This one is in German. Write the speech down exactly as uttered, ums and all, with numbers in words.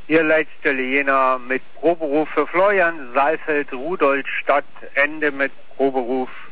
Ihr letzte Jena mit Proberuf für Florian Saalfeld, Rudolstadt, Ende mit Proberuf